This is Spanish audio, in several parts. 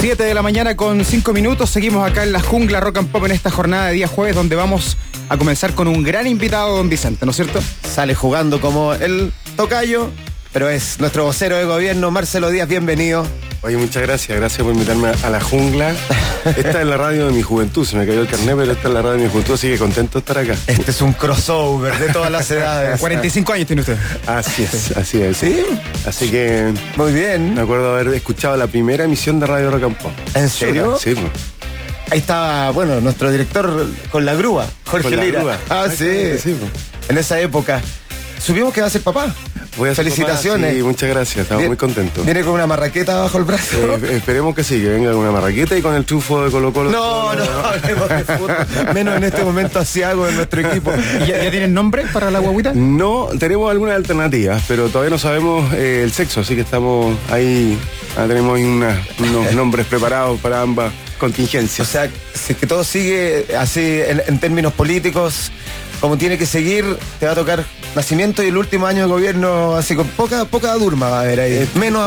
7 de la mañana con 5 minutos. Seguimos acá en la jungla Rock and Pop en esta jornada de día jueves, donde vamos a comenzar con un gran invitado, don Vicente, ¿no es cierto? Sale jugando como el tocayo, pero es nuestro vocero de gobierno, Marcelo Díaz, bienvenido. Oye, muchas gracias por invitarme a la jungla. Esta es la radio de mi juventud, se me cayó el carnet, pero esta es la radio de mi juventud, así que contento de estar acá. Este es un crossover de todas las edades. 45 años tiene usted. Así es. ¿Sí? Así que muy bien. Me acuerdo haber escuchado la primera emisión de Radio Rock and Pop. ¿En serio? Sí, pues. Ahí estaba, bueno, nuestro director con la grúa, Jorge Lira. Sí. En esa época. Supimos que va a ser papá. Voy a ser Felicitaciones. Papá, sí, muchas gracias, estamos muy contentos. ¿Viene con una marraqueta bajo el brazo? Esperemos que sí, que venga con una marraqueta y con el triunfo de Colo-Colo. No, hablemos de fútbol. Menos en este momento asiago de nuestro equipo. ¿Ya tienen nombre para la guaguita? No, tenemos algunas alternativas, pero todavía no sabemos el sexo, así que estamos ahí, tenemos ahí unos nombres preparados para ambas contingencias. O sea, si es que todo sigue así en términos políticos, como tiene que seguir, te va a tocar nacimiento y el último año de gobierno así con poca durma va a haber ahí. Menos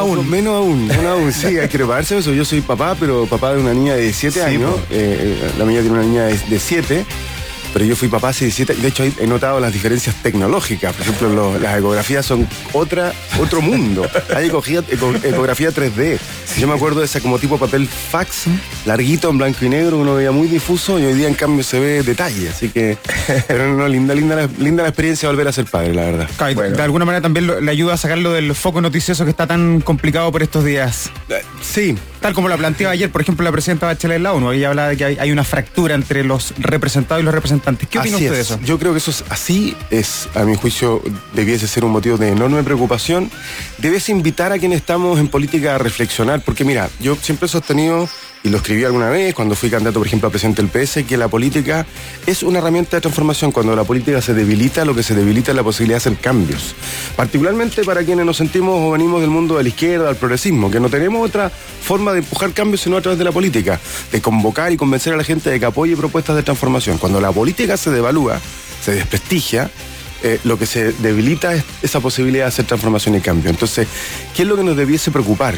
aún, sí, hay que prepararse eso. Yo soy papá, pero papá de una niña de 7 años. La mía tiene una niña de 7. Pero yo fui papá hace 17, de hecho he notado las diferencias tecnológicas. Por ejemplo, las ecografías son otro mundo. Hay ecografía 3D. Yo me acuerdo de esa como tipo papel fax, larguito en blanco y negro, uno veía muy difuso, y hoy día en cambio se ve detalle. Así que, pero no, linda la experiencia de volver a ser padre, la verdad. Bueno. De alguna manera también le ayuda a sacarlo del foco noticioso que está tan complicado por estos días. Sí. Tal como lo planteaba ayer, por ejemplo, la presidenta Bachelet de la ONU. Ella hablaba de que hay una fractura entre los representados y los representantes. ¿Qué opina usted de eso? Yo creo que eso es así, a mi juicio, debiese ser un motivo de enorme preocupación. Debiese invitar a quienes estamos en política a reflexionar, porque mira, yo siempre he sostenido, y lo escribí alguna vez cuando fui candidato, por ejemplo, a presidente del PS, que la política es una herramienta de transformación. Cuando la política se debilita, lo que se debilita es la posibilidad de hacer cambios. Particularmente para quienes nos sentimos o venimos del mundo de la izquierda, del progresismo, que no tenemos otra forma de empujar cambios sino a través de la política, de convocar y convencer a la gente de que apoye propuestas de transformación. Cuando la política se devalúa, se desprestigia, lo que se debilita es esa posibilidad de hacer transformación y cambio. Entonces, ¿qué es lo que nos debiese preocupar?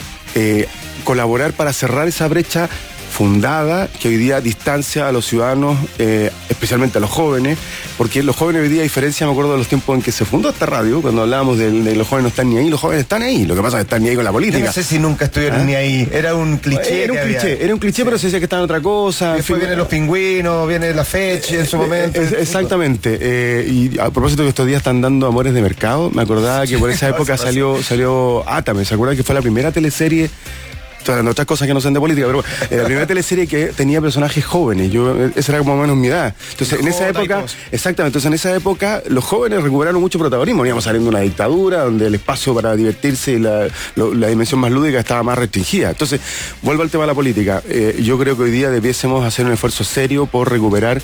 Colaborar para cerrar esa brecha fundada que hoy día distancia a los ciudadanos, especialmente a los jóvenes, porque los jóvenes hoy día, a diferencia, me acuerdo de los tiempos en que se fundó esta radio, cuando hablábamos de los jóvenes no están ni ahí, los jóvenes están ahí, lo que pasa es que están ni ahí con la política. Yo no sé si nunca estuvieron ni ahí, era un cliché. Era un cliché, pero se decía que estaban en otra cosa. Y después vienen los pingüinos, viene la fecha en su momento. Exactamente, y a propósito que estos días están dando amores de mercado, me acordaba que por esa época salió Átame, ¿se acuerdan que fue la primera teleserie? Otras cosas que no son de política, pero la primera teleserie que tenía personajes jóvenes, esa era como más o menos mi edad. Entonces, en esa época, entonces en esa época los jóvenes recuperaron mucho protagonismo. Íbamos saliendo de una dictadura donde el espacio para divertirse y la dimensión más lúdica estaba más restringida. Entonces, vuelvo al tema de la política. Yo creo que hoy día debiésemos hacer un esfuerzo serio por recuperar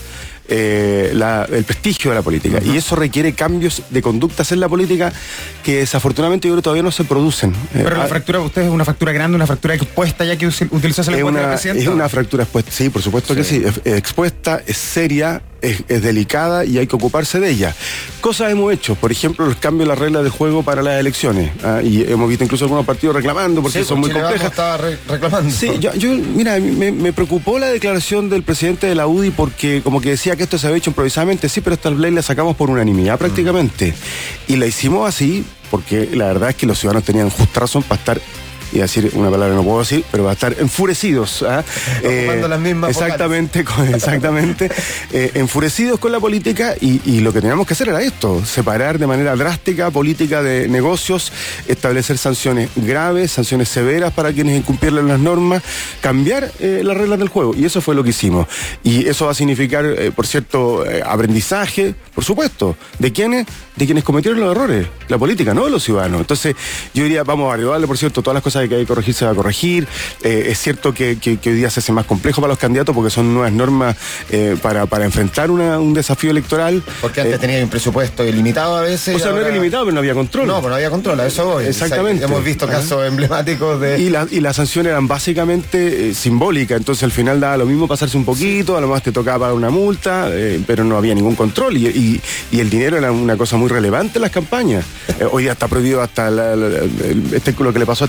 el prestigio de la política. Y eso requiere cambios de conductas en la política que desafortunadamente yo creo todavía no se producen. Pero la fractura, usted es una fractura grande, una fractura expuesta, ya que utilizó ese lenguaje del presidente. Es una fractura expuesta, sí, por supuesto que sí. Es expuesta, es seria, es delicada y hay que ocuparse de ella. Cosas hemos hecho, por ejemplo, los cambios de las reglas de juego para las elecciones. Y hemos visto incluso algunos partidos reclamando porque son muy complejas. Estaba reclamando. Sí, mira, me preocupó la declaración del presidente de la UDI porque como que decía que esto se había hecho improvisadamente. Sí, pero esta ley la sacamos por unanimidad prácticamente. Y la hicimos así porque la verdad es que los ciudadanos tenían justa razón para estar, y decir una palabra no puedo decir, pero va a estar enfurecidos. Ocupando las mismas exactamente, enfurecidos con la política y lo que teníamos que hacer era esto, separar de manera drástica política de negocios, establecer sanciones graves, sanciones severas para quienes incumplieran las normas, cambiar las reglas del juego, y eso fue lo que hicimos. Y eso va a significar, por cierto, aprendizaje, por supuesto, ¿de quiénes? De quienes cometieron los errores, la política, no de los ciudadanos. Entonces, yo diría, vamos a ayudarle, por cierto, todas las cosas que hay que corregir se va a corregir. Es cierto que hoy día se hace más complejo para los candidatos porque son nuevas normas para enfrentar un desafío electoral. Porque antes tenía un presupuesto ilimitado a veces. O sea, no era ilimitado, pero no había control. No, pero no había control, a eso voy. Exactamente. O sea, hemos visto casos emblemáticos de... Y las sanciones eran básicamente simbólicas, entonces al final daba lo mismo pasarse un poquito, a lo más te tocaba pagar una multa, pero no había ningún control y el dinero era una cosa muy relevante en las campañas. Hoy día está prohibido hasta lo que le pasó a este candidato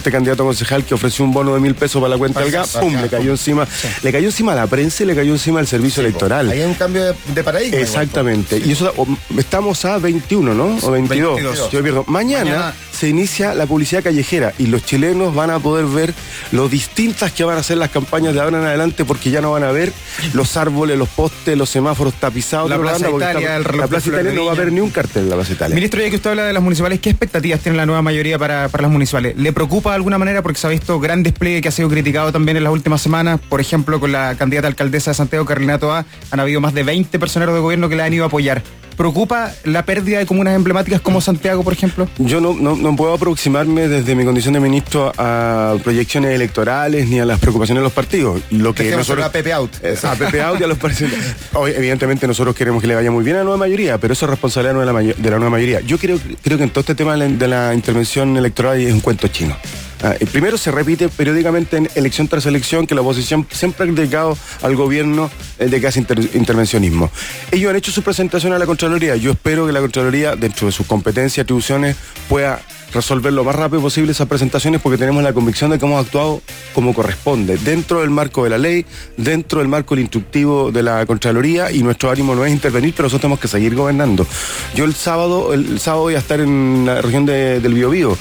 candidato a concejal que ofreció un bono de 1.000 pesos para la cuenta del gas, ¡pum! Le cayó encima. Sí. Le cayó encima a la prensa y le cayó encima al servicio electoral. Ahí hay un cambio de paradigma. Exactamente. Y eso, estamos a 21, ¿no? O 22. Yo pierdo. Mañana se inicia la publicidad callejera y los chilenos van a poder ver lo distintas que van a ser las campañas de ahora en adelante, porque ya no van a ver los árboles, los postes, los semáforos tapizados. La Plaza Italia, la Plaza Italia no va a haber ni un cartel de la Plaza Italia. Ministro, ya que usted habla de las municipales, ¿qué expectativas tiene la nueva mayoría para las municipales? ¿Le preocupa de alguna manera? Porque se ha visto gran despliegue que ha sido criticado también en las últimas semanas. Por ejemplo, con la candidata alcaldesa de Santiago, Carolina Toá, han habido más de 20 personeros de gobierno que la han ido a apoyar. ¿Preocupa la pérdida de comunas emblemáticas como Santiago, por ejemplo? Yo no puedo aproximarme desde mi condición de ministro a proyecciones electorales ni a las preocupaciones de los partidos. Lo que nosotros, a Pepe Out. A Pepe Out y a los partidos. Evidentemente nosotros queremos que le vaya muy bien a la nueva mayoría, pero eso es responsabilidad de la nueva mayoría. Yo creo que en todo este tema de la intervención electoral es un cuento chino. Primero se repite periódicamente en elección tras elección que la oposición siempre ha criticado al gobierno de que hace intervencionismo. Ellos han hecho su presentación a la Contraloría. Yo espero que la Contraloría, dentro de sus competencias y atribuciones, pueda resolver lo más rápido posible esas presentaciones, porque tenemos la convicción de que hemos actuado como corresponde, dentro del marco de la ley, dentro del marco del instructivo de la Contraloría, y nuestro ánimo no es intervenir, pero nosotros tenemos que seguir gobernando. Yo el sábado voy a estar en la región del Biobío,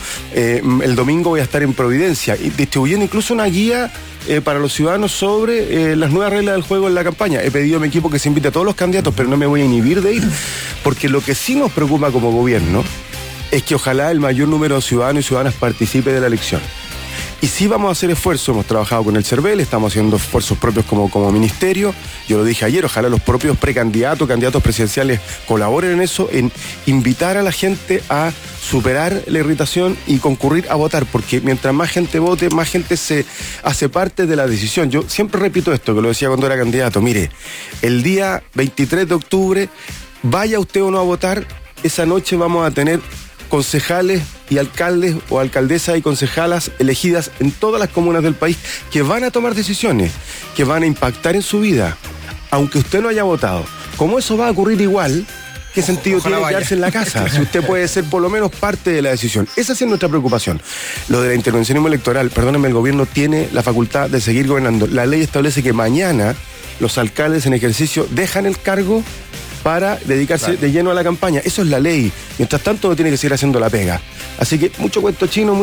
el domingo voy a estar en Providencia, y distribuyendo incluso una guía para los ciudadanos sobre las nuevas reglas del juego en la campaña. He pedido a mi equipo que se invite a todos los candidatos, pero no me voy a inhibir de ir, porque lo que sí nos preocupa como gobierno es que ojalá el mayor número de ciudadanos y ciudadanas participe de la elección. Y sí vamos a hacer esfuerzos, hemos trabajado con el CERVEL, estamos haciendo esfuerzos propios como ministerio. Yo lo dije ayer, ojalá los propios precandidatos, candidatos presidenciales colaboren en eso, en invitar a la gente a superar la irritación y concurrir a votar, porque mientras más gente vote, más gente se hace parte de la decisión. Yo siempre repito esto, que lo decía cuando era candidato, mire, el día 23 de octubre, vaya usted o no a votar, esa noche vamos a tener concejales y alcaldes o alcaldesas y concejalas elegidas en todas las comunas del país que van a tomar decisiones, que van a impactar en su vida, aunque usted no haya votado. Como eso va a ocurrir igual, ¿qué sentido tiene quedarse en la casa? Si usted puede ser por lo menos parte de la decisión. Esa sí es nuestra preocupación. Lo de la intervencionismo electoral, perdónenme, el gobierno tiene la facultad de seguir gobernando. La ley establece que mañana los alcaldes en ejercicio dejan el cargo para dedicarse de lleno a la campaña. Eso es la ley. Mientras tanto, no tiene que seguir haciendo la pega. Así que mucho cuento chino,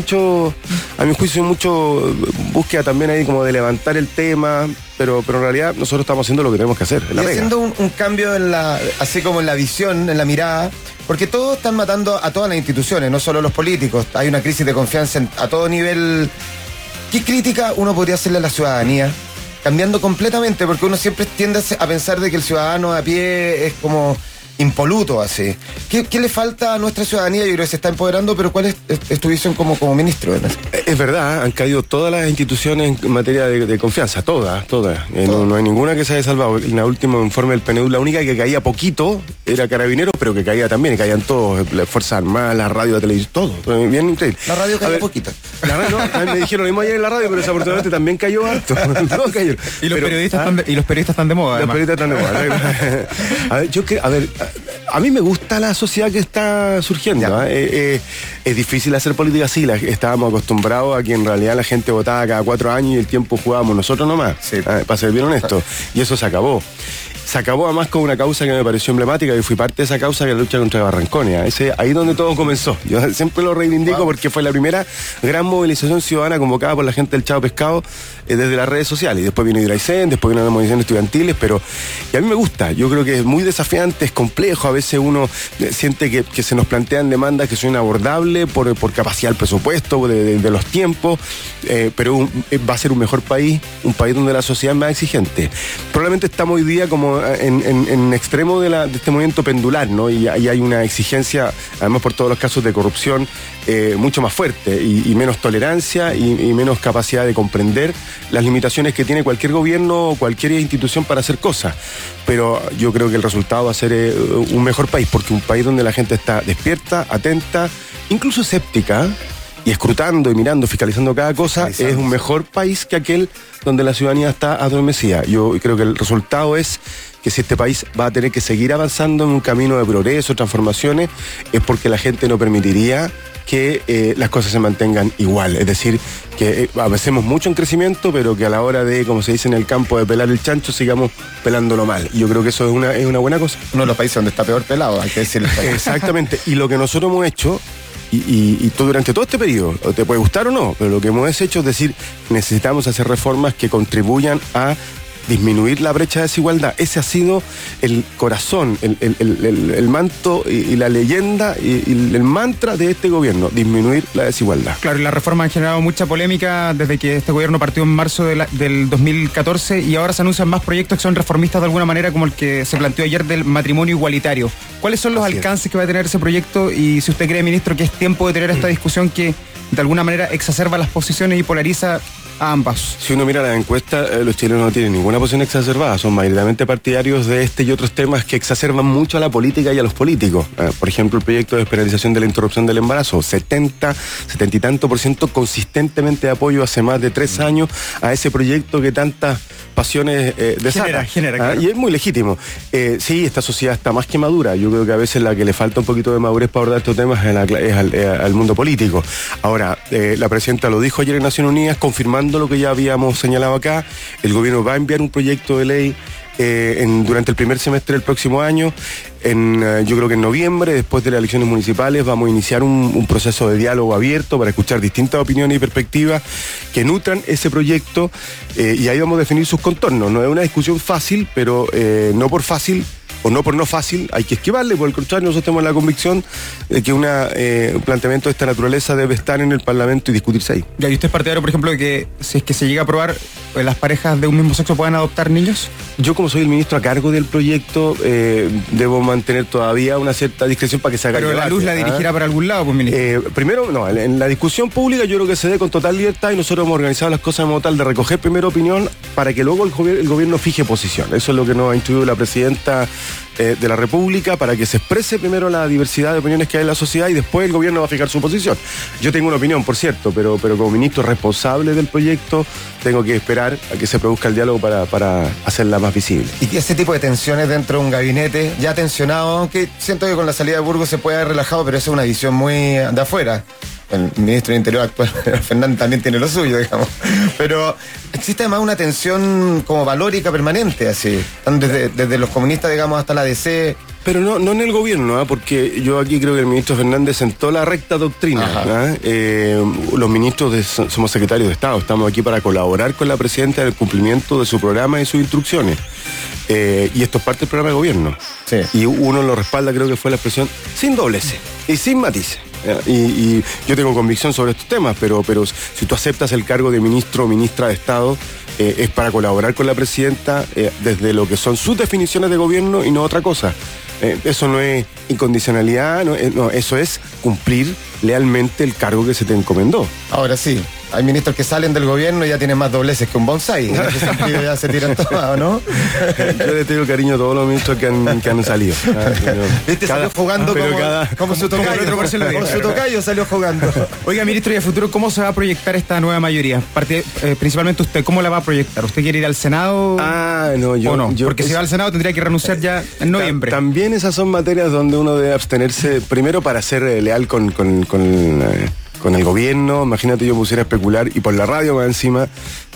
a mi juicio, mucho búsqueda también ahí como de levantar el tema, pero en realidad nosotros estamos haciendo lo que tenemos que hacer. Y haciendo un cambio así como en la visión, en la mirada, porque todos están matando a todas las instituciones, no solo los políticos. Hay una crisis de confianza a todo nivel. ¿Qué crítica uno podría hacerle a la ciudadanía? Cambiando completamente, porque uno siempre tiende a pensar de que el ciudadano a pie es como impoluto, así. ¿Qué le falta a nuestra ciudadanía? Yo creo que se está empoderando, pero ¿cuál es tu visión como ministro? Es verdad, han caído todas las instituciones en materia de confianza, todas. No hay ninguna que se haya salvado. En el último informe del PNUD, la única que caía poquito era Carabineros, pero que caía también, y caían todos, las Fuerzas Armadas, la radio, la televisión, todo. Bien increíble. La radio cayó poquito. La radio, no, me dijeron lo mismo ayer en la radio, pero desafortunadamente también cayó harto. Todos cayeron. Y los periodistas están de moda, además. Los periodistas están de moda. A mí me gusta la sociedad que está surgiendo. Es difícil hacer política así. Estábamos acostumbrados a que en realidad la gente votaba cada 4 años y el tiempo jugábamos nosotros nomás, para ser bien honesto. Y eso se acabó. Se acabó además con una causa que me pareció emblemática, y fui parte de esa causa, que es la lucha contra Barranconia. Ahí donde todo comenzó. Yo siempre lo reivindico porque fue la primera gran movilización ciudadana convocada por la gente del Chavo Pescado desde las redes sociales. Y después vino Hidraicén, después vino las movilizaciones estudiantiles, y a mí me gusta. Yo creo que es muy desafiante, es complejo. A veces uno siente que se nos plantean demandas que son inabordables por capacidad del presupuesto, de los tiempos, pero va a ser un mejor país, un país donde la sociedad es más exigente. Probablemente estamos hoy día como en extremo de este movimiento pendular, ¿no? Y hay una exigencia, además por todos los casos de corrupción, mucho más fuerte, y menos tolerancia y menos capacidad de comprender las limitaciones que tiene cualquier gobierno o cualquier institución para hacer cosas. Pero yo creo que el resultado va a ser un mejor país, porque un país donde la gente está despierta, atenta, incluso escéptica, y escrutando y mirando, fiscalizando cada cosa, es un mejor país que aquel donde la ciudadanía está adormecida. Yo creo que el resultado es que si este país va a tener que seguir avanzando en un camino de progreso, transformaciones, es porque la gente no permitiría que las cosas se mantengan igual. Es decir, que avancemos mucho en crecimiento, pero que a la hora de, como se dice en el campo, de pelar el chancho, sigamos pelándolo mal. Y yo creo que eso es una buena cosa. Uno de los países donde está peor pelado, hay que decirlo. Exactamente. Y lo que nosotros hemos hecho, y tú durante todo este periodo, te puede gustar o no, pero lo que hemos hecho es decir, necesitamos hacer reformas que contribuyan a disminuir la brecha de desigualdad. Ese ha sido el corazón, el manto y la leyenda y el mantra de este gobierno, disminuir la desigualdad. Claro, y las reformas han generado mucha polémica desde que este gobierno partió en marzo del 2014 y ahora se anuncian más proyectos que son reformistas de alguna manera, como el que se planteó ayer del matrimonio igualitario. ¿Cuáles son los alcances que va a tener ese proyecto y si usted cree, ministro, que es tiempo de tener esta discusión que de alguna manera exacerba las posiciones y polariza a ambas? Si uno mira las encuestas, los chilenos no tienen ninguna posición exacerbada, son mayoritariamente partidarios de este y otros temas que exacerban mucho a la política y a los políticos. Por ejemplo, el proyecto de despenalización de la interrupción del embarazo, 70 y tanto % consistentemente de apoyo hace más de 3 años a ese proyecto que tantas pasiones desata. Genera. Y es muy legítimo. Sí, esta sociedad está más que madura. Yo creo que a veces la que le falta un poquito de madurez para abordar estos temas es al mundo político. Ahora, la presidenta lo dijo ayer en Naciones Unidas, confirmando lo que ya habíamos señalado acá. El gobierno va a enviar un proyecto de ley durante el primer semestre del próximo año. Yo creo que en noviembre, después de las elecciones municipales, vamos a iniciar un proceso de diálogo abierto para escuchar distintas opiniones y perspectivas que nutran ese proyecto, y ahí vamos a definir sus contornos. No es una discusión fácil, pero no por fácil o no por no fácil hay que esquivarle. Por el contrario, nosotros tenemos la convicción de que un planteamiento de esta naturaleza debe estar en el Parlamento y discutirse ahí. ¿Y usted es partidario, por ejemplo, de que si es que se llega a aprobar, las parejas de un mismo sexo puedan adoptar niños? Yo, como soy el ministro a cargo del proyecto, debo mantener todavía una cierta discreción para que se haga. Pero la luz la dirigirá para algún lado, pues, ministro. Primero, no, en la discusión pública yo creo que se dé con total libertad y nosotros hemos organizado las cosas de modo tal de recoger primero opinión para que luego el gobierno fije posición. Eso es lo que nos ha instruido la presidenta de la República, para que se exprese primero la diversidad de opiniones que hay en la sociedad y después el gobierno va a fijar su posición. Yo tengo una opinión, por cierto, pero como ministro responsable del proyecto tengo que esperar a que se produzca el diálogo para hacerla más visible. Y ese tipo de tensiones dentro de un gabinete ya tensionado, aunque siento que con la salida de Burgos se puede haber relajado, pero eso es una visión muy de afuera. El ministro del Interior actual, Fernández, también tiene lo suyo, digamos. Pero existe además una tensión como valórica permanente, así. Desde los comunistas, digamos, hasta la DC. Pero no en el gobierno, porque yo aquí creo que el ministro Fernández sentó la recta doctrina. Los ministros somos secretarios de Estado, estamos aquí para colaborar con la presidenta en el cumplimiento de su programa y sus instrucciones. Y esto es parte del programa de gobierno. Sí. Y uno lo respalda, creo que fue la expresión, sin dobleces y sin matices. Y yo tengo convicción sobre estos temas, pero si tú aceptas el cargo de ministro o ministra de Estado, es para colaborar con la presidenta desde lo que son sus definiciones de gobierno y no otra cosa. Eso no es incondicionalidad, no, eso es cumplir lealmente el cargo que se te encomendó. Ahora sí, hay ministros que salen del gobierno y ya tienen más dobleces que un bonsai. En ese sentido ya se tiran todas, ¿no? Yo le tengo cariño a todos los ministros que han salido. ¿Viste? Salió jugando como su tocayo. Como su tocayo salió jugando. Oiga, ministro, y a futuro, ¿cómo se va a proyectar esta nueva mayoría? Principalmente usted, ¿cómo la va a proyectar? ¿Usted quiere ir al Senado? No, ¿O no? Porque si va al Senado tendría que renunciar ya en noviembre. También esas son materias donde uno debe abstenerse, primero para ser leal con el gobierno. Imagínate yo pusiera a especular y por la radio más encima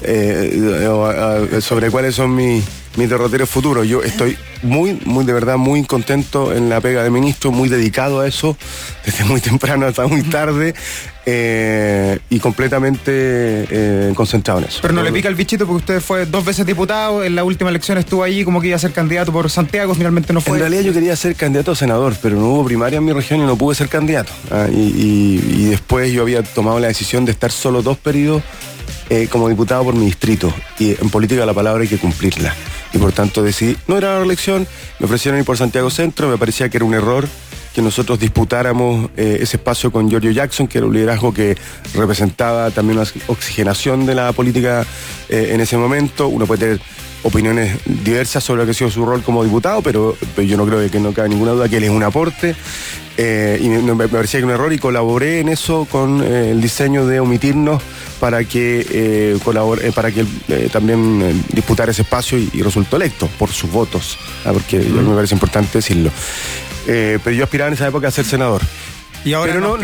sobre cuáles son mis derroteros futuros. Yo estoy de verdad muy contento en la pega de ministro, muy dedicado a eso desde muy temprano hasta muy tarde, y completamente concentrado en eso. Pero no le pica el bichito porque usted fue 2 veces diputado, en la última elección estuvo allí como que iba a ser candidato por Santiago, finalmente no fue. En realidad yo quería ser candidato a senador, pero no hubo primaria en mi región y no pude ser candidato. Y después yo había tomado la decisión de estar solo 2 periodos como diputado por mi distrito, y en política la palabra hay que cumplirla, y por tanto decidí no ir a la reelección. Me ofrecieron ir por Santiago Centro, me parecía que era un error que nosotros disputáramos ese espacio con Giorgio Jackson, que era un liderazgo que representaba también una oxigenación de la política en ese momento. Uno puede tener opiniones diversas sobre lo que ha sido su rol como diputado, pero yo no creo que no cabe ninguna duda que él es un aporte. y me parecía que era un error y colaboré en eso con el diseño de omitirnos para que también disputara ese espacio y resultó electo por sus votos, porque me parece importante decirlo. Pero yo aspiraba en esa época a ser senador. Y ahora pero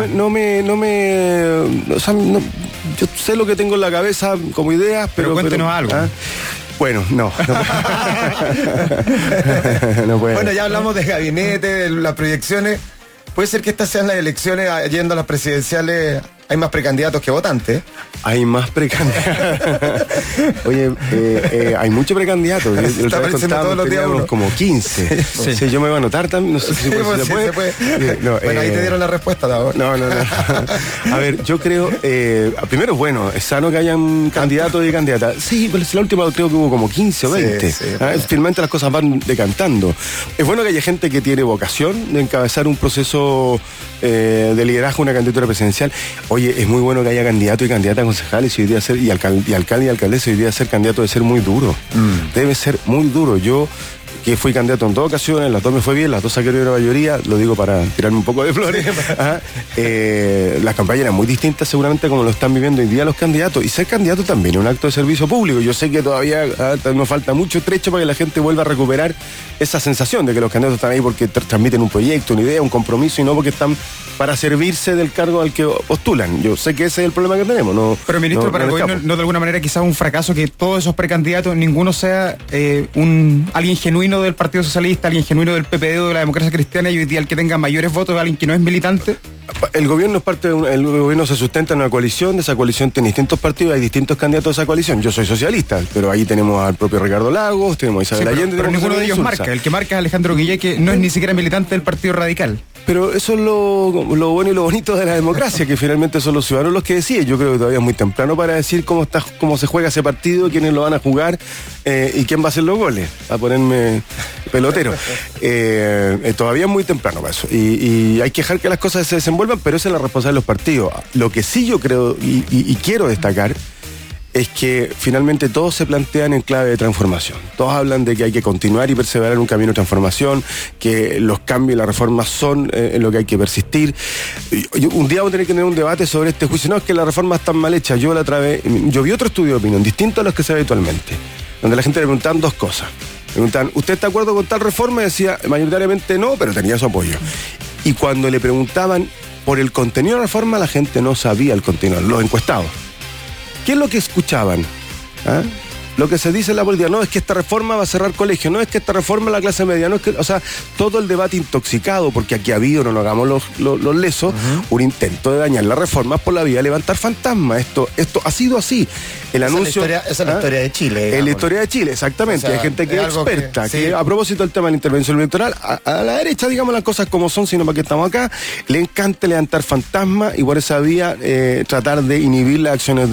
yo sé lo que tengo en la cabeza como ideas, pero cuéntenos algo. Bueno, no puede. Bueno, ya hablamos de gabinete, de las proyecciones. ¿Puede ser que estas sean las elecciones, yendo a las presidenciales, hay más precandidatos que votantes? Hay más precandidatos. Oye, hay muchos precandiatos. Está apareciendo todos los días uno. Como 15. Sí. Sí, yo me voy a anotar también. No sé si se puede. No, bueno, ahí te dieron la respuesta, ¿no? No. A ver, yo creo, primero, bueno, es sano que hayan candidatos y candidatas. Sí, pero la última creo que hubo como 15 o 20. Sí, finalmente las cosas van decantando. Es bueno que haya gente que tiene vocación de encabezar un proceso de liderazgo, una candidatura presidencial. Oye, es muy bueno que haya candidatos y candidatas concejales y hoy día ser, y alcalde y alcaldesa, hoy día ser candidato debe ser muy duro. Debe ser muy duro. Yo, que fui candidato en 2 ocasiones, las 2 me fue bien, las 2 saqué de la mayoría, lo digo para tirarme un poco de flores. Las campañas eran muy distintas seguramente como lo están viviendo hoy día los candidatos, y ser candidato también es un acto de servicio público. Yo sé que todavía nos falta mucho trecho para que la gente vuelva a recuperar esa sensación de que los candidatos están ahí porque transmiten un proyecto, una idea, un compromiso, y no porque están para servirse del cargo al que postulan. Yo sé que ese es el problema que tenemos. Pero ministro, para el gobierno, ¿no de alguna manera quizás un fracaso que todos esos precandidatos, ninguno sea alguien genuino del Partido Socialista, alguien genuino del PPD o de la Democracia Cristiana, y hoy día el que tenga mayores votos es alguien que no es militante? El gobierno es parte de el gobierno se sustenta en una coalición, de esa coalición tiene distintos partidos, hay distintos candidatos a esa coalición. Yo soy socialista, pero ahí tenemos al propio Ricardo Lagos, tenemos a Isabel Allende. Pero ninguno de ellos marca. El que marca es Alejandro Guillé, que no es ni siquiera militante del Partido Radical. Pero eso es lo bueno y lo bonito de la democracia, que finalmente son los ciudadanos los que deciden. Yo creo que todavía es muy temprano para decir cómo se juega ese partido, quiénes lo van a jugar y quién va a hacer los goles, a ponerme pelotero. Todavía es muy temprano para eso. Y hay que dejar que las cosas se desenvuelvan, pero esa es la responsabilidad de los partidos. Lo que sí yo creo y quiero destacar es que finalmente todos se plantean en clave de transformación. Todos hablan de que hay que continuar y perseverar en un camino de transformación, que los cambios y las reformas son en lo que hay que persistir. Un día vamos a tener que tener un debate sobre este juicio. No, es que las reformas están mal hechas. Yo vi otro estudio de opinión, distinto a los que se ve habitualmente, donde la gente le preguntaban 2 cosas. Preguntaban, ¿usted está de acuerdo con tal reforma? Y decía, mayoritariamente no, pero tenía su apoyo. Y cuando le preguntaban por el contenido de la reforma, la gente no sabía el contenido, los encuestados. ¿Qué es lo que escuchaban? Lo que se dice en la política, no es que esta reforma va a cerrar colegios, no es que esta reforma la clase media, no es que, o sea, todo el debate intoxicado, porque aquí ha habido, no nos hagamos los lesos, un intento de dañar las reformas por la vía de levantar fantasmas. Esto ha sido así. El anuncio. Esa es la historia de Chile. Es la historia de Chile, exactamente. O sea, hay gente que es experta, que a propósito del tema de la intervención electoral, a la derecha, digamos las cosas como son, sino para que estamos acá, le encanta levantar fantasmas y por esa vía tratar de inhibir las acciones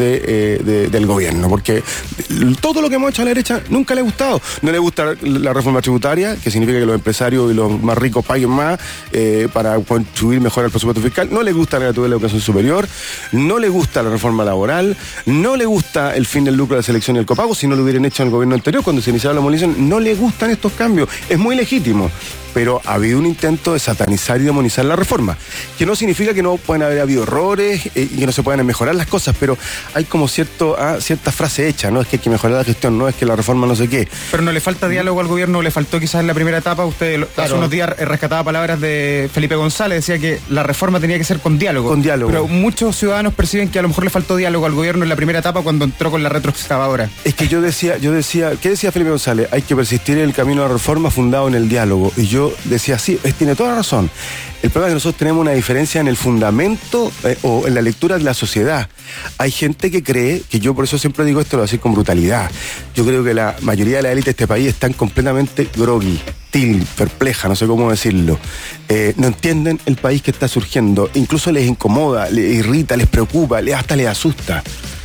del gobierno, porque todo lo que hemos hecho a la derecha nunca le ha gustado. No le gusta la reforma tributaria, que significa que los empresarios y los más ricos paguen más para contribuir mejor al presupuesto fiscal. No le gusta la gratuidad de la educación superior. No le gusta la reforma laboral. No le gusta el fin del lucro de la selección y el copago. Si no lo hubieran hecho en el gobierno anterior, cuando se iniciaron las movilizaciones, no le gustan estos cambios. Es muy legítimo. Pero ha habido un intento de satanizar y demonizar la reforma, que no significa que no puedan haber habido errores y que no se puedan mejorar las cosas, pero hay como cierta frase hecha, ¿no? Es que hay que mejorar la gestión, no es que la reforma no sé qué. Pero no le falta diálogo al gobierno, le faltó quizás en la primera etapa. Usted hace unos días rescataba palabras de Felipe González, decía que la reforma tenía que ser con diálogo. Con diálogo. Pero muchos ciudadanos perciben que a lo mejor le faltó diálogo al gobierno en la primera etapa cuando entró con la retroexcavadora. Es que yo decía, ¿qué decía Felipe González? Hay que persistir en el camino de la reforma fundado en el diálogo. Y yo decía, sí, tiene toda razón. El problema es que nosotros tenemos una diferencia en el fundamento o en la lectura de la sociedad. Hay gente que cree, que yo por eso siempre digo esto, lo voy a decir con brutalidad. Yo creo que la mayoría de la élite de este país están completamente groggy, perpleja, no sé cómo decirlo. No entienden el país que está surgiendo. Incluso les incomoda, les irrita, les preocupa, hasta les asusta.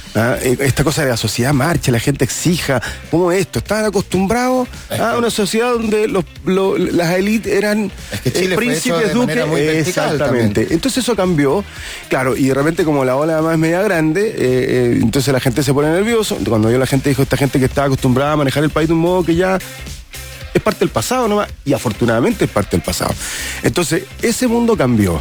Esta cosa de la sociedad marcha, la gente exija, ¿cómo es esto? Estaban acostumbrados a una sociedad donde las élites eran príncipes, duques. Exactamente. Entonces eso cambió, claro, y de repente como la ola además es media grande, entonces la gente se pone nervioso. Cuando yo la gente dijo, esta gente que estaba acostumbrada a manejar el país de un modo que ya Es parte del pasado nomás, y afortunadamente es parte del pasado. Entonces, ese mundo cambió.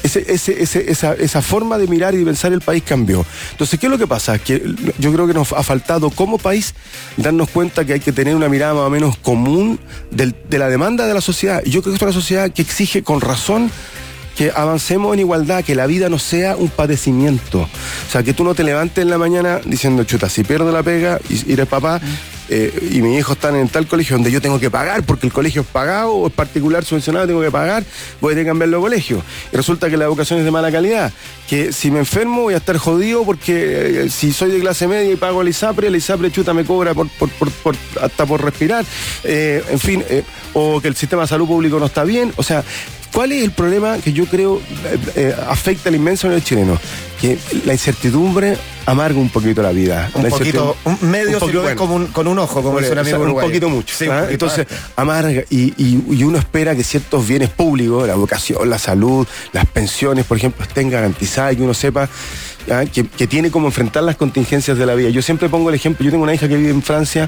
Esa forma de mirar y de pensar el país cambió. Entonces, ¿qué es lo que pasa? Que yo creo que nos ha faltado como país darnos cuenta que hay que tener una mirada más o menos común de la demanda de la sociedad. Yo creo que es una sociedad que exige con razón que avancemos en igualdad, que la vida no sea un padecimiento. O sea, que tú no te levantes en la mañana diciendo, chuta, si pierdo la pega y eres papá, y mis hijos están en tal colegio donde yo tengo que pagar porque el colegio es pagado o es particular subvencionado, tengo que pagar, voy a tener que cambiar los colegios. Y resulta que la educación es de mala calidad, que si me enfermo voy a estar jodido porque si soy de clase media y pago el ISAPRE chuta me cobra hasta por respirar, en fin, o que el sistema de salud público no está bien. O sea, ¿cuál es el problema que yo creo afecta a la inmensa mayoría del chileno? Que la incertidumbre amarga un poquito la vida. Un poquito, medio si lo ves con un ojo, como dice un amigo uruguayo. Un poquito mucho. Sí, entonces, amarga y uno espera que ciertos bienes públicos, la educación, la salud, las pensiones, por ejemplo, estén garantizadas y que uno sepa que tiene como enfrentar las contingencias de la vida. Yo siempre pongo el ejemplo, yo tengo una hija que vive en Francia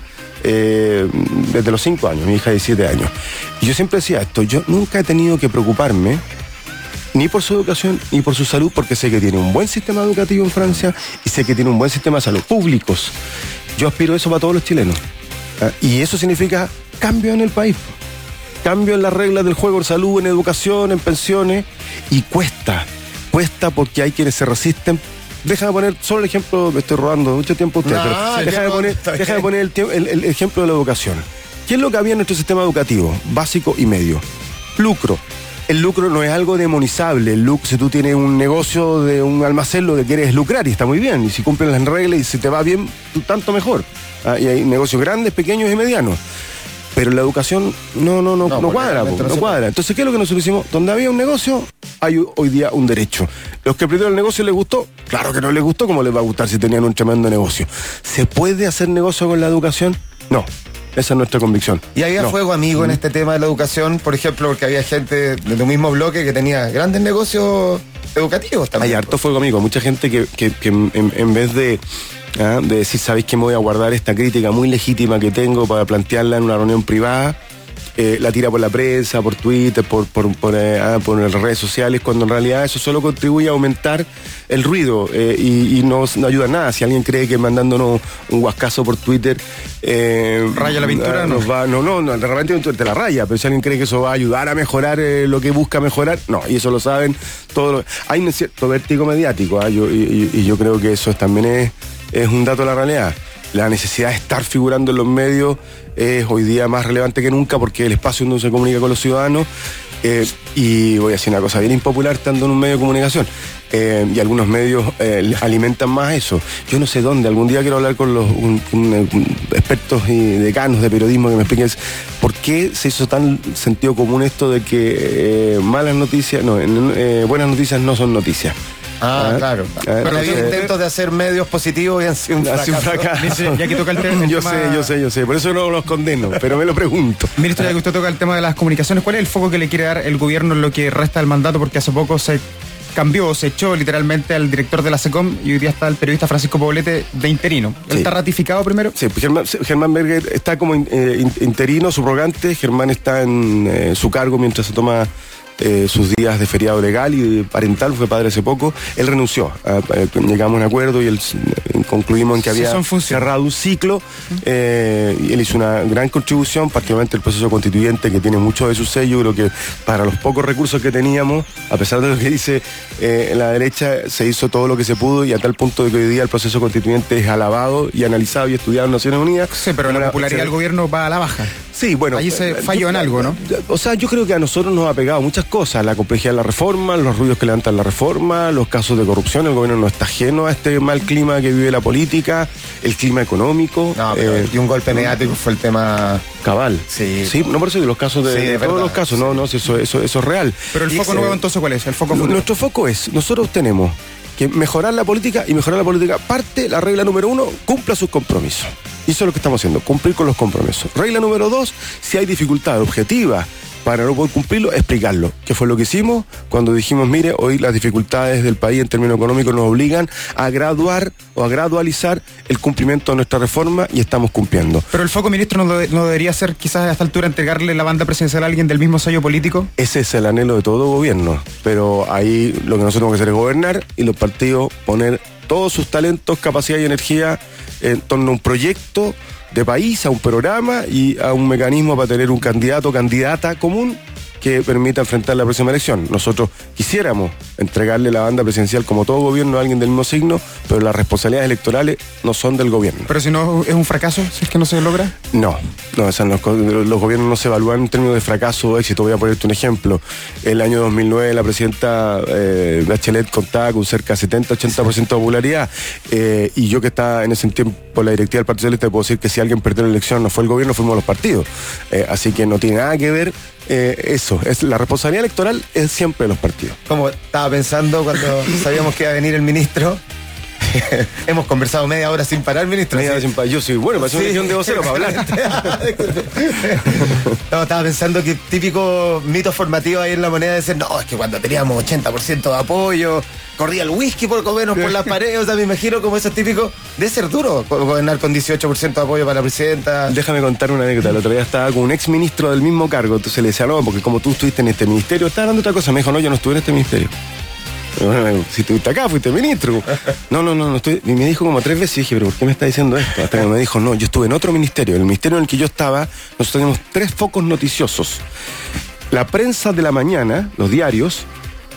desde los 5 años, mi hija de 17 años. Y yo siempre decía esto, yo nunca he tenido que preocuparme ni por su educación ni por su salud, porque sé que tiene un buen sistema educativo en Francia y sé que tiene un buen sistema de salud públicos. Yo aspiro a eso para todos los chilenos. Y eso significa cambio en el país. Cambio en las reglas del juego en salud, en educación, en pensiones. Y cuesta porque hay quienes se resisten. Déjame poner solo el ejemplo, me estoy robando mucho tiempo a usted, pero déjame poner el ejemplo de la educación. ¿Qué es lo que había en nuestro sistema educativo, básico y medio? Lucro. El lucro no es algo demonizable. Si tú tienes un negocio de un almacén, lo que quieres es lucrar y está muy bien. Y si cumplen las reglas y si te va bien, tanto mejor. Y hay negocios grandes, pequeños y medianos. Pero la educación no cuadra. Entonces, ¿qué es lo que nosotros hicimos? Donde había un negocio, hay hoy día un derecho. Los que perdieron el negocio les gustó. Claro que no les gustó, ¿cómo les va a gustar si tenían un tremendo negocio? ¿Se puede hacer negocio con la educación? No. Esa es nuestra convicción. Y había fuego amigo en este tema de la educación, por ejemplo, porque había gente de tu mismo bloque que tenía grandes negocios educativos también. Hay harto fuego amigo, mucha gente que en vez de decir, ¿sabéis que me voy a guardar esta crítica muy legítima que tengo para plantearla en una reunión privada? La tira por la prensa, por Twitter, por las redes sociales, cuando en realidad eso solo contribuye a aumentar el ruido y no ayuda a nada. Si alguien cree que mandándonos un guascazo por Twitter raya la pintura, no, de repente te la raya, pero si alguien cree que eso va a ayudar a mejorar lo que busca mejorar, no, y eso lo saben todos. Hay un cierto vértigo mediático, y yo creo que eso también es un dato de la realidad. La necesidad de estar figurando en los medios es hoy día más relevante que nunca porque el espacio donde se comunica con los ciudadanos, y voy a decir una cosa bien impopular estando en un medio de comunicación, y algunos medios alimentan más eso. Yo no sé dónde, algún día quiero hablar con los expertos y decanos de periodismo que me expliquen por qué se hizo tan sentido común esto de que buenas noticias no son noticias. Claro. Pero había intentos de hacer medios positivos y han sido un fracaso. Ya que toca el tema. Yo sé. Por eso no los condeno, pero me lo pregunto. Ministro, ya que usted toca el tema de las comunicaciones, ¿cuál es el foco que le quiere dar el gobierno en lo que resta del mandato? Porque hace poco se echó literalmente al director de la SECOM y hoy día está el periodista Francisco Poblete de interino. ¿Él está ratificado primero? Sí, Germán Berger está como interino, subrogante. Germán está en su cargo mientras se toma sus días de feriado legal y parental, fue padre hace poco. Él renunció, llegamos a un acuerdo y concluimos en que había cerrado un ciclo, y él hizo una gran contribución, particularmente el proceso constituyente que tiene mucho de su sello. Creo que para los pocos recursos que teníamos, a pesar de lo que dice la derecha, se hizo todo lo que se pudo, y a tal punto de que hoy día el proceso constituyente es alabado y analizado y estudiado en Naciones Unidas. Sí, pero la popularidad del gobierno va a la baja. Sí, bueno. Allí se falló en algo, ¿no? O sea, yo creo que a nosotros nos ha pegado muchas cosas, la complejidad de la reforma, los ruidos que levantan la reforma, los casos de corrupción. El gobierno no está ajeno a este mal clima que vive la política, el clima económico. No, y un golpe mediático fue el tema cabal. Sí, no por eso de los casos de todos los casos, eso es real. Pero el foco nuevo entonces, ¿cuál es? El foco futuro. Nuestro foco es, nosotros tenemos que mejorar la política, y mejorar la política parte, la regla número 1, cumpla sus compromisos. Y eso es lo que estamos haciendo, cumplir con los compromisos. Regla número 2, si hay dificultades objetivas para no poder cumplirlo, explicarlo. ¿Qué fue lo que hicimos? Cuando dijimos, mire, hoy las dificultades del país en términos económicos nos obligan a graduar o a gradualizar el cumplimiento de nuestra reforma y estamos cumpliendo. Pero el foco, ministro, no debería ser quizás a esta altura entregarle la banda presidencial a alguien del mismo sello político. Ese es el anhelo de todo gobierno, pero ahí lo que nosotros tenemos que hacer es gobernar y los partidos poner todos sus talentos, capacidad y energía en torno a un proyecto de país, a un programa y a un mecanismo para tener un candidato o candidata común que permita enfrentar la próxima elección. Nosotros quisiéramos entregarle la banda presidencial como todo gobierno a alguien del mismo signo, pero las responsabilidades electorales no son del gobierno. ¿Pero si no es un fracaso, si es que no se logra? No, los gobiernos no se evalúan en términos de fracaso o éxito. Voy a ponerte un ejemplo. El año 2009 la presidenta Bachelet contaba con cerca de 70-80% de popularidad y yo que estaba en ese tiempo en la directiva del Partido Socialista puedo decir que si alguien perdió la elección no fue el gobierno, fuimos los partidos. Así que no tiene nada que ver eso. La responsabilidad electoral es siempre de los partidos. Como estaba pensando cuando sabíamos que iba a venir el ministro. Hemos conversado media hora sin parar, ministro. Media hora sin parar. Yo soy bueno, me hace una región de vocero para hablar. No, estaba pensando que típico mito formativo ahí en La Moneda de decir, no, es que cuando teníamos 80% de apoyo, corría el whisky por comernos por las paredes. O sea, me imagino como eso típico. Debe ser duro gobernar con 18% de apoyo para la presidenta. Déjame contar una anécdota. El otro día estaba con un ex ministro del mismo cargo. Entonces le decía, no, porque como tú estuviste en este ministerio, estaba hablando de otra cosa. Me dijo, no, yo no estuve en este ministerio. Bueno, si estuviste acá, fuiste ministro. No estoy. Y me dijo como 3 veces y dije, pero ¿por qué me está diciendo esto? Hasta que me dijo, no, yo estuve en otro ministerio. El ministerio en el que yo estaba, nosotros teníamos 3 focos noticiosos. La prensa de la mañana, los diarios,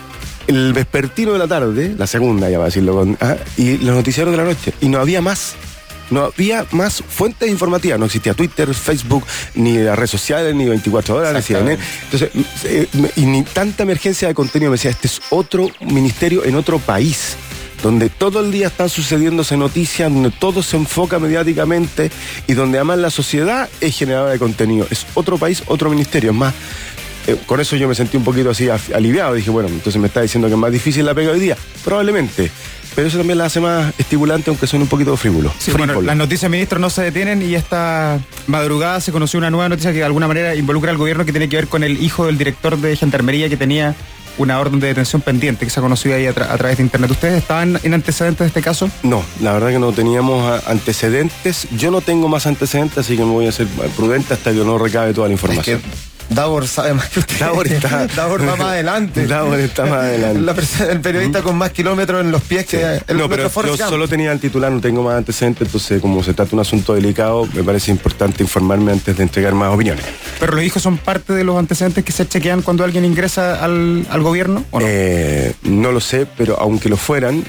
el vespertino de la tarde, la segunda ya va a decirlo, y los noticieros de la noche. Y no había más. No había más fuentes informativas, no existía Twitter, Facebook, ni las redes sociales, ni 24 horas, ni CNN. Entonces, y ni tanta emergencia de contenido. Me decía, este es otro ministerio en otro país, donde todo el día están sucediéndose noticias, donde todo se enfoca mediáticamente y donde además la sociedad es generadora de contenido. Es otro país, otro ministerio. Es más, con eso yo me sentí un poquito así aliviado. Dije, bueno, entonces me está diciendo que es más difícil la pega hoy día. Probablemente. Pero eso también la hace más estimulante, aunque son un poquito frívolos. Sí, bueno, las noticias, ministro, no se detienen y esta madrugada se conoció una nueva noticia que de alguna manera involucra al gobierno, que tiene que ver con el hijo del director de Gendarmería que tenía una orden de detención pendiente, que se ha conocido ahí a través de internet. ¿Ustedes estaban en antecedentes de este caso? No, la verdad que no teníamos antecedentes. Yo no tengo más antecedentes, así que me voy a ser prudente hasta que no recabe toda la información. Davor sabe más que usted. Davor va más adelante. Davor está más adelante. El periodista con más kilómetros en los pies que el No, pero yo solo tenía el titular, no tengo más antecedentes, entonces como se trata de un asunto delicado, me parece importante informarme antes de entregar más opiniones. ¿Pero los hijos son parte de los antecedentes que se chequean cuando alguien ingresa al gobierno? ¿O no? No lo sé, pero aunque lo fueran,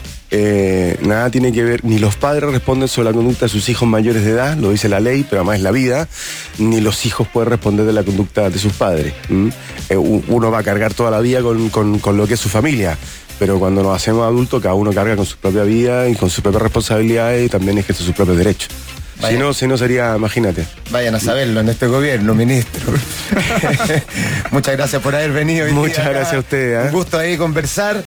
nada tiene que ver, ni los padres responden sobre la conducta de sus hijos mayores de edad, lo dice la ley, pero además es la vida, ni los hijos pueden responder de la conducta de sus padres. Uno va a cargar toda la vida con lo que es su familia, pero cuando nos hacemos adultos, cada uno carga con su propia vida y con sus propias responsabilidades y también ejerce sus propios derechos. Si no sería, imagínate. Vayan a saberlo en este gobierno, ministro. Muchas gracias por haber venido. Muchas gracias a ustedes. Un gusto ahí conversar.